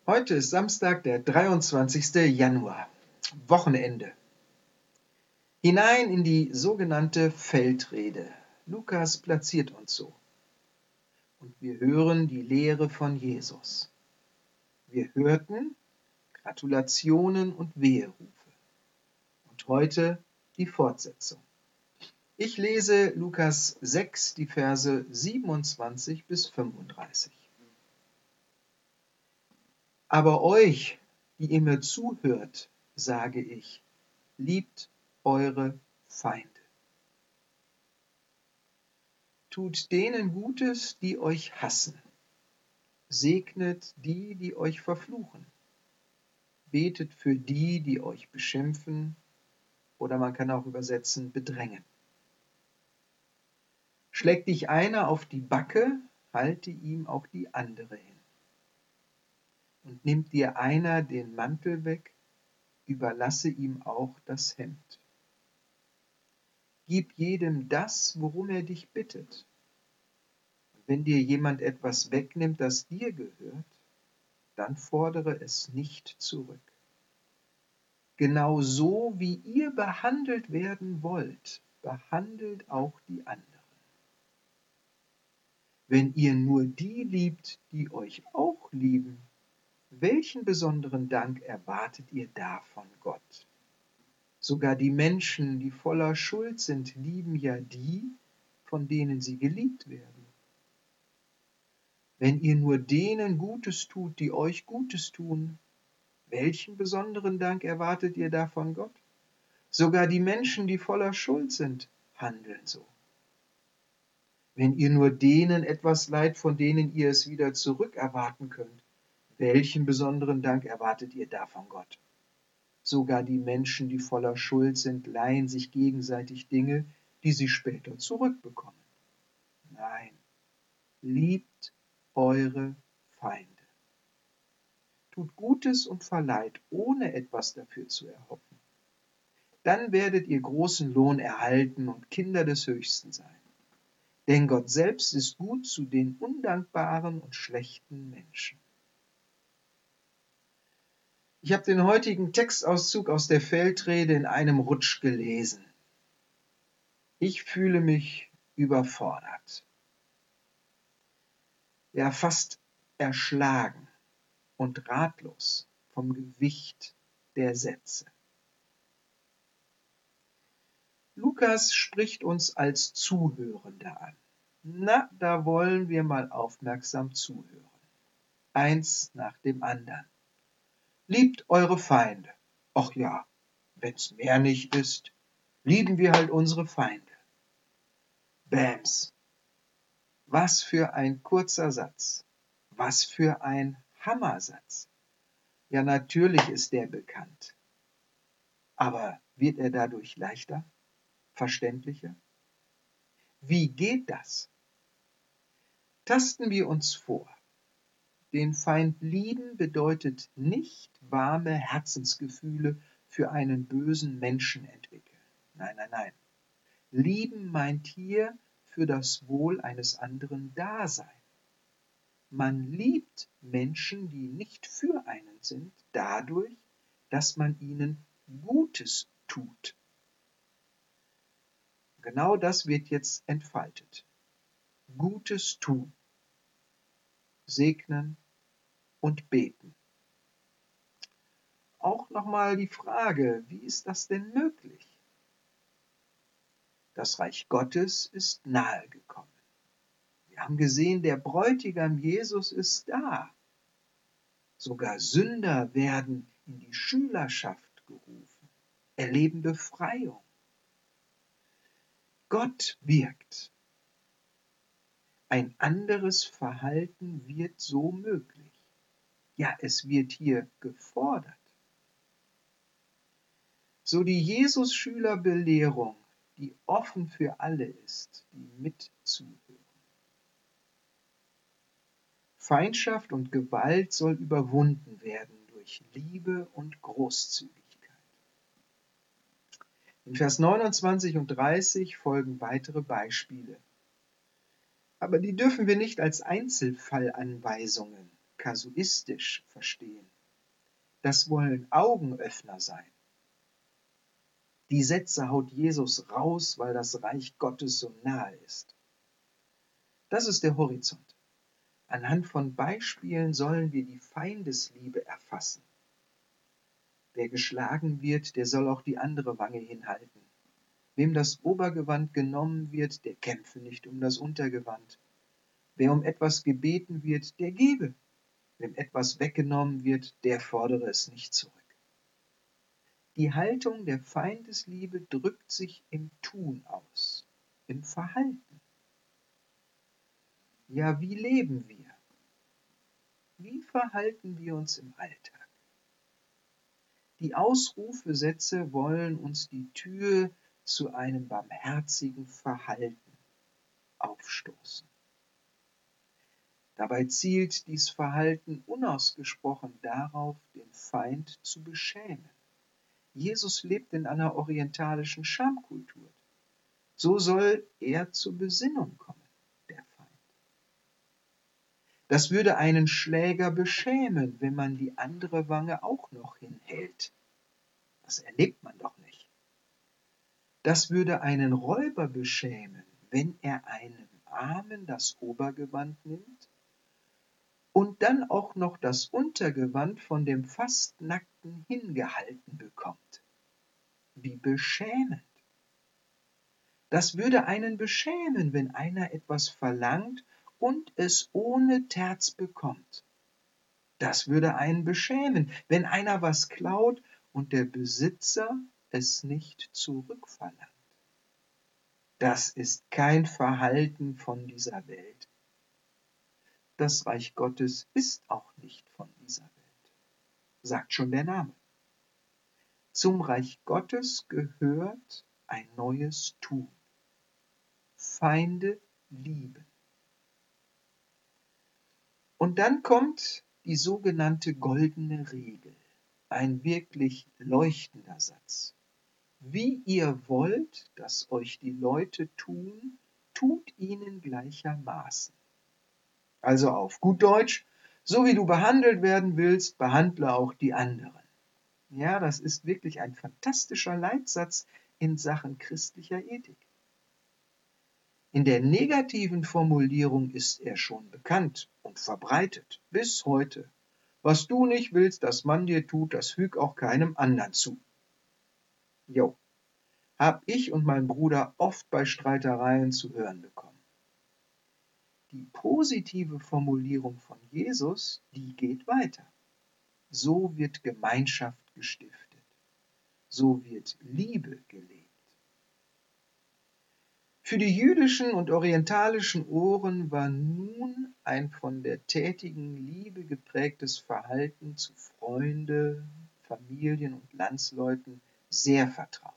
Heute ist Samstag, der 23. Januar, Wochenende. Hinein in die sogenannte Feldrede. Lukas platziert uns so. Und wir hören die Lehre von Jesus. Wir hörten Gratulationen und Weherufe. Und heute die Fortsetzung. Ich lese Lukas 6, die Verse 27 bis 35. Aber euch, die ihr mir zuhört, sage ich, liebt eure Feinde. Tut denen Gutes, die euch hassen. Segnet die, die euch verfluchen. Betet für die, die euch beschimpfen, oder man kann auch übersetzen, bedrängen. Schlägt dich einer auf die Backe, halte ihm auch die andere hin. Und nimmt dir einer den Mantel weg, überlasse ihm auch das Hemd. Gib jedem das, worum er dich bittet. Und wenn dir jemand etwas wegnimmt, das dir gehört, dann fordere es nicht zurück. Genau so, wie ihr behandelt werden wollt, behandelt auch die anderen. Wenn ihr nur die liebt, die euch auch lieben, welchen besonderen Dank erwartet ihr da von Gott? Sogar die Menschen, die voller Schuld sind, lieben ja die, von denen sie geliebt werden. Wenn ihr nur denen Gutes tut, die euch Gutes tun, welchen besonderen Dank erwartet ihr da von Gott? Sogar die Menschen, die voller Schuld sind, handeln so. Wenn ihr nur denen etwas leiht, von denen ihr es wieder zurückerwarten könnt, welchen besonderen Dank erwartet ihr da von Gott? Sogar die Menschen, die voller Schuld sind, leihen sich gegenseitig Dinge, die sie später zurückbekommen. Nein, liebt eure Feinde. Tut Gutes und verleiht, ohne etwas dafür zu erhoffen. Dann werdet ihr großen Lohn erhalten und Kinder des Höchsten sein. Denn Gott selbst ist gut zu den undankbaren und schlechten Menschen. Ich habe den heutigen Textauszug aus der Feldrede in einem Rutsch gelesen. Ich fühle mich überfordert. Ja, fast erschlagen und ratlos vom Gewicht der Sätze. Lukas spricht uns als Zuhörende an. Na, da wollen wir mal aufmerksam zuhören. Eins nach dem anderen. Liebt eure Feinde. Ach ja, wenn's mehr nicht ist, lieben wir halt unsere Feinde. Bäms. Was für ein kurzer Satz. Was für ein Hammersatz. Ja, natürlich ist der bekannt. Aber wird er dadurch leichter? Verständlicher? Wie geht das? Tasten wir uns vor. Den Feind lieben bedeutet nicht warme Herzensgefühle für einen bösen Menschen entwickeln. Nein, nein, nein. Lieben meint hier für das Wohl eines anderen da sein. Man liebt Menschen, die nicht für einen sind, dadurch, dass man ihnen Gutes tut. Genau das wird jetzt entfaltet. Gutes tun, segnen und beten. Auch nochmal die Frage, wie ist das denn möglich? Das Reich Gottes ist nahe gekommen. Wir haben gesehen, der Bräutigam Jesus ist da. Sogar Sünder werden in die Schülerschaft gerufen, erleben Befreiung. Gott wirkt. Ein anderes Verhalten wird so möglich. Ja, es wird hier gefordert. So die Jesus-Schüler-Belehrung, die offen für alle ist, die mitzuhören. Feindschaft und Gewalt soll überwunden werden durch Liebe und Großzügigkeit. In Vers 29 und 30 folgen weitere Beispiele. Aber die dürfen wir nicht als Einzelfallanweisungen kasuistisch verstehen. Das wollen Augenöffner sein. Die Sätze haut Jesus raus, weil das Reich Gottes so nahe ist. Das ist der Horizont. Anhand von Beispielen sollen wir die Feindesliebe erfassen. Wer geschlagen wird, der soll auch die andere Wange hinhalten. Wem das Obergewand genommen wird, der kämpfe nicht um das Untergewand. Wer um etwas gebeten wird, der gebe. Wem etwas weggenommen wird, der fordere es nicht zurück. Die Haltung der Feindesliebe drückt sich im Tun aus, im Verhalten. Ja, wie leben wir? Wie verhalten wir uns im Alltag? Die Ausrufesätze wollen uns die Tür zu einem barmherzigen Verhalten aufstoßen. Dabei zielt dies Verhalten unausgesprochen darauf, den Feind zu beschämen. Jesus lebt in einer orientalischen Schamkultur. So soll er zur Besinnung kommen, der Feind. Das würde einen Schläger beschämen, wenn man die andere Wange auch noch hinhält. Das erlebt man doch nicht. Das würde einen Räuber beschämen, wenn er einem Armen das Obergewand nimmt und dann auch noch das Untergewand von dem fast Nackten hingehalten bekommt. Wie beschämend! Das würde einen beschämen, wenn einer etwas verlangt und es ohne Terz bekommt. Das würde einen beschämen, wenn einer was klaut und der Besitzer es nicht zurückverlangt. Das ist kein Verhalten von dieser Welt. Das Reich Gottes ist auch nicht von dieser Welt, sagt schon der Name. Zum Reich Gottes gehört ein neues Tun. Feinde lieben. Und dann kommt die sogenannte goldene Regel, ein wirklich leuchtender Satz. Wie ihr wollt, dass euch die Leute tun, tut ihnen gleichermaßen. Also auf gut Deutsch, so wie du behandelt werden willst, behandle auch die anderen. Ja, das ist wirklich ein fantastischer Leitsatz in Sachen christlicher Ethik. In der negativen Formulierung ist er schon bekannt und verbreitet, bis heute. Was du nicht willst, dass man dir tut, das füg auch keinem anderen zu. Jo, hab ich und mein Bruder oft bei Streitereien zu hören bekommen. Die positive Formulierung von Jesus, die geht weiter. So wird Gemeinschaft gestiftet. So wird Liebe gelebt. Für die jüdischen und orientalischen Ohren war nun ein von der tätigen Liebe geprägtes Verhalten zu Freunde, Familien und Landsleuten sehr vertraut.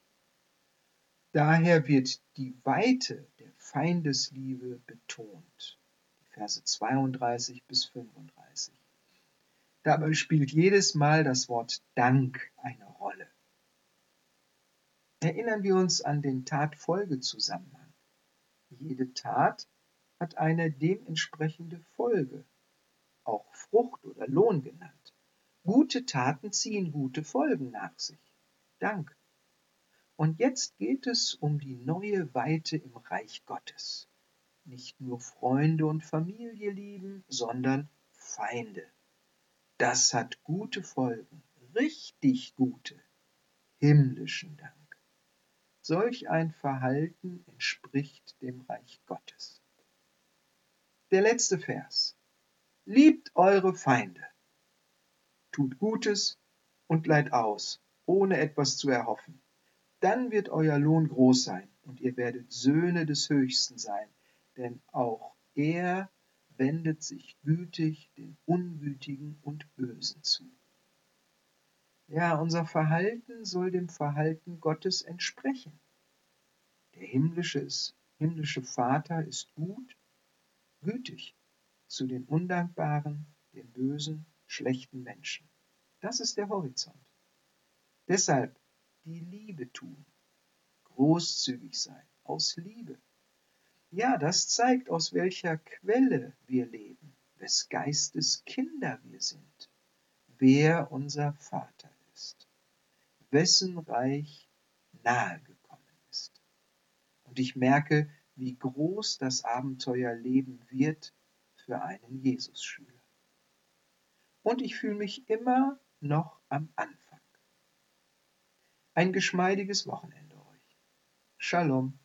Daher wird die Weite der Feindesliebe betont, die Verse 32 bis 35. Dabei spielt jedes Mal das Wort Dank eine Rolle. Erinnern wir uns an den Tat-Folge-Zusammenhang. Jede Tat hat eine dementsprechende Folge, auch Frucht oder Lohn genannt. Gute Taten ziehen gute Folgen nach sich. Dank. Und jetzt geht es um die neue Weite im Reich Gottes. Nicht nur Freunde und Familie lieben, sondern Feinde. Das hat gute Folgen, richtig gute, himmlischen Dank. Solch ein Verhalten entspricht dem Reich Gottes. Der letzte Vers. Liebt eure Feinde, tut Gutes und leiht aus, ohne etwas zu erhoffen. Dann wird euer Lohn groß sein und ihr werdet Söhne des Höchsten sein, denn auch er wendet sich gütig den Unwütigen und Bösen zu. Ja, unser Verhalten soll dem Verhalten Gottes entsprechen. Der himmlische Vater ist gut, gütig zu den undankbaren, den bösen, schlechten Menschen. Das ist der Horizont. Deshalb die Liebe tun, großzügig sein, aus Liebe. Ja, das zeigt, aus welcher Quelle wir leben, wes Geistes Kinder wir sind, wer unser Vater ist, wessen Reich nahe gekommen ist. Und ich merke, wie groß das Abenteuerleben wird für einen Jesus-Schüler. Und ich fühle mich immer noch am Anfang. Ein geschmeidiges Wochenende euch. Shalom.